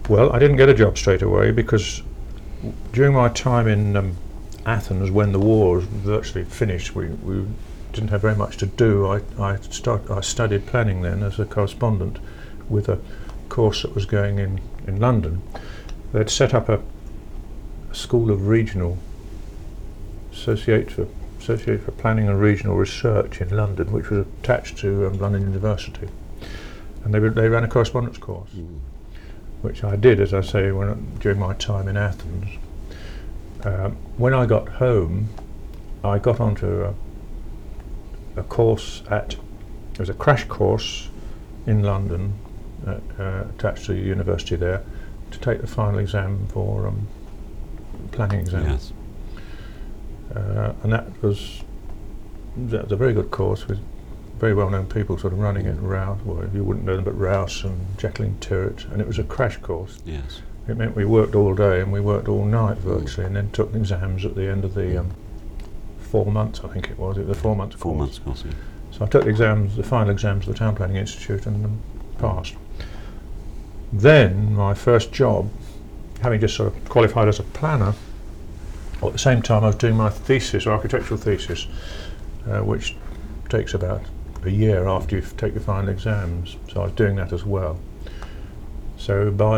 Well, I didn't get a job straight away because during my time in Athens, when the war was virtually finished, we didn't have very much to do. I studied planning then as a correspondent with a course that was going in London. They'd set up a school of regional associate for planning and regional research in London, which was attached to London University, and they ran a correspondence course, which I did, as I say, during my time in Athens. When I got home, I got onto a course it was a crash course in London, attached to the university there, to take the final exam for planning exam. Yes. And that was a very good course with very well-known people sort of running it. Rouse, well, you wouldn't know them, but Rouse and Jacqueline Tyrwhitt, and it was a crash course. Yes. It meant we worked all day and we worked all night virtually, and then took exams at the end of the 4 months, I think it was. It was a 4 month course. 4 months course, yeah. So I took the final exams of the Town Planning Institute and passed. Then my first job, having just sort of qualified as a planner, at the same time I was doing my thesis, architectural thesis, which takes about a year after you take the final exams. So I was doing that as well. So by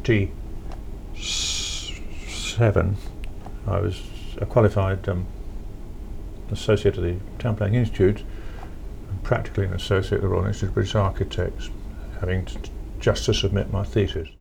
47, I was a qualified associate of the Town Planning Institute, and practically an associate of the Royal Institute of British Architects, having just to submit my thesis.